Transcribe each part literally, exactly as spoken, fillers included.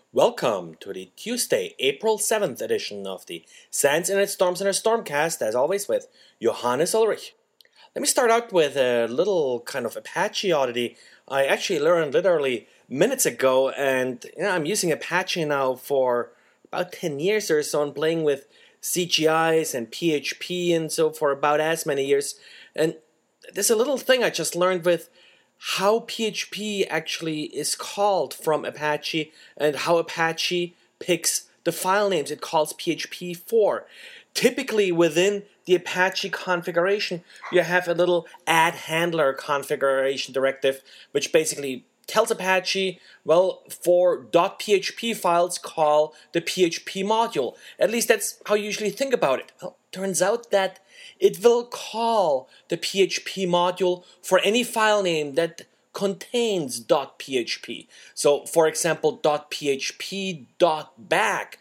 Welcome to the Tuesday, April seventh edition of the SANS Internet Storm Center Stormcast, as always with Johannes Ulrich. Let me start out with a little kind of Apache oddity I actually learned literally minutes ago, and you know, I'm using Apache now for about ten years or so and playing with C G Is and P H P and so for about as many years. And there's a little thing I just learned with how P H P actually is called from Apache and how Apache picks the file names it calls P H P for. Typically within the Apache configuration, you have a little add handler configuration directive, which basically tells Apache, well, for .php files, call the P H P module. At least that's how you usually think about it. Well, turns out that it will call the P H P module for any file name that contains .php. So, for example, .php, .back,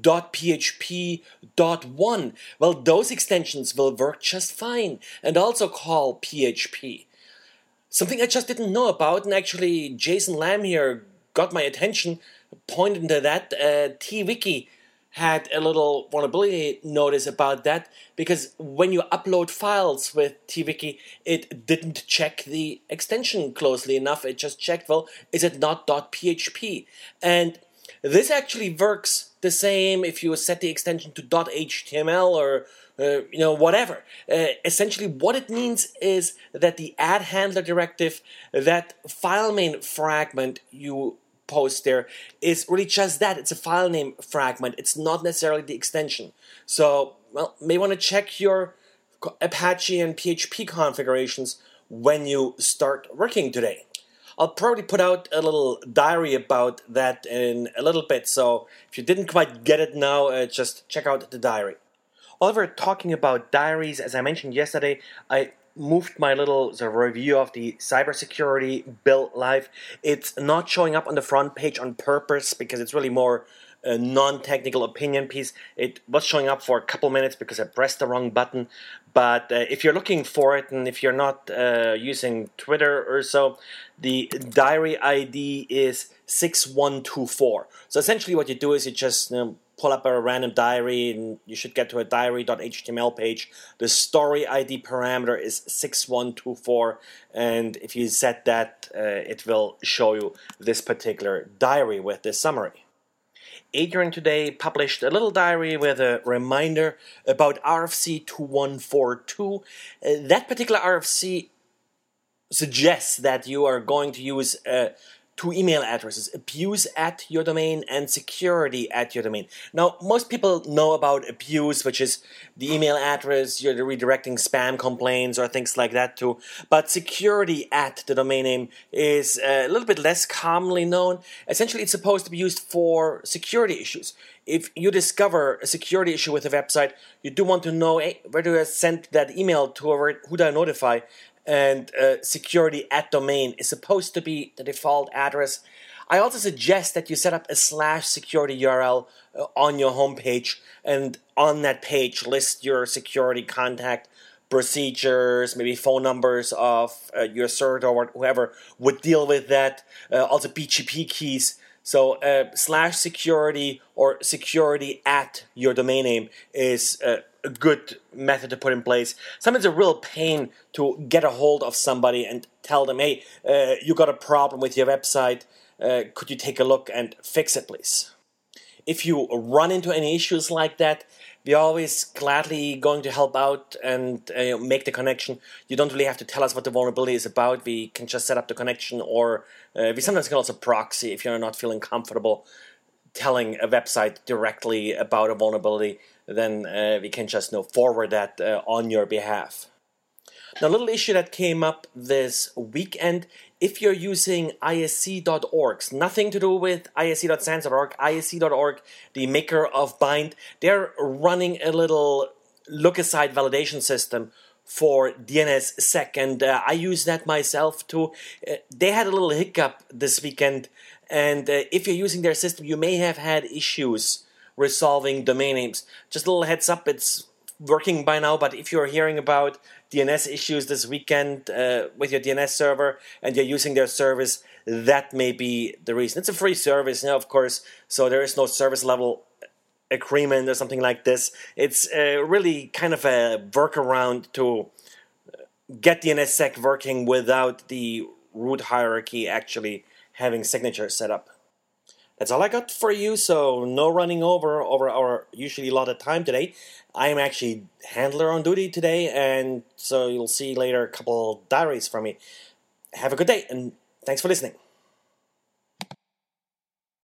.php, .one. Well, those extensions will work just fine and also call P H P. Something I just didn't know about, and actually Jason Lamb here got my attention, pointed to that. Uh, TWiki had a little vulnerability notice about that, because when you upload files with TWiki, it didn't check the extension closely enough. It just checked, well, is it not .php? And this actually works the same if you set the extension to .html or uh, you know, whatever. Uh, essentially, what it means is that the add handler directive, that file name fragment you post there, is really just that. It's a file name fragment. It's not necessarily the extension. So, well, may want to check your Apache and P H P configurations when you start working today. I'll probably put out a little diary about that in a little bit, so if you didn't quite get it now, uh, just check out the diary. While we're talking about diaries, as I mentioned yesterday, I moved my little sort of review of the cybersecurity bill live. It's not showing up on the front page on purpose because it's really more a non-technical opinion piece. It was showing up for a couple minutes because I pressed the wrong button. But uh, if you're looking for it, and if you're not uh, using Twitter or so, the diary I D is six one two four. So essentially what you do is you just you know, pull up a random diary, and you should get to a diary.html page. The story I D parameter is six one two four, and if you set that, uh, it will show you this particular diary with this summary. Adrian today published a little diary with a reminder about R F C two one four two. Uh, that particular R F C suggests that you are going to use uh, two email addresses, abuse at your domain and security at your domain. Now, most people know about abuse, which is the email address you're redirecting spam complaints or things like that to, but security at the domain name is a little bit less commonly known. Essentially, it's supposed to be used for security issues. If you discover a security issue with a website, you do want to know, hey, where do I send that email to, or who do I notify? And uh, security at domain is supposed to be the default address. I also suggest that you set up a slash security U R L uh, on your homepage, and on that page list your security contact procedures, maybe phone numbers of uh, your server or whoever would deal with that, uh, also P G P keys. So uh, slash security or security at your domain name is uh, a good method to put in place. Sometimes it's a real pain to get a hold of somebody and tell them, hey, uh, you got a problem with your website. Uh, could you take a look and fix it, please? If you run into any issues like that, we're always gladly going to help out and uh, make the connection. You don't really have to tell us what the vulnerability is about. We can just set up the connection, or uh, we sometimes can also proxy if you're not feeling comfortable telling a website directly about a vulnerability. Then uh, we can just you know, forward that uh, on your behalf. Now, a little issue that came up this weekend, if you're using I S C dot org, nothing to do with I S C dot sans dot org, I S C dot org, the maker of Bind, they're running a little look-aside validation system for D N S sec, and uh, I use that myself too. Uh, they had a little hiccup this weekend, and uh, if you're using their system, you may have had issues resolving domain names. Just a little heads up, it's working by now, but if you're hearing about D N S issues this weekend uh, with your D N S server and you're using their service, that may be the reason. It's a free service now, of course, so there is no service level agreement or something like this. It's uh, really kind of a workaround to get D N S S E C working without the root hierarchy actually having signatures set up. That's all I got for you, so no running over over our usually allotted time today. I am actually handler on duty today, and so you'll see later a couple diaries from me. Have a good day, and thanks for listening.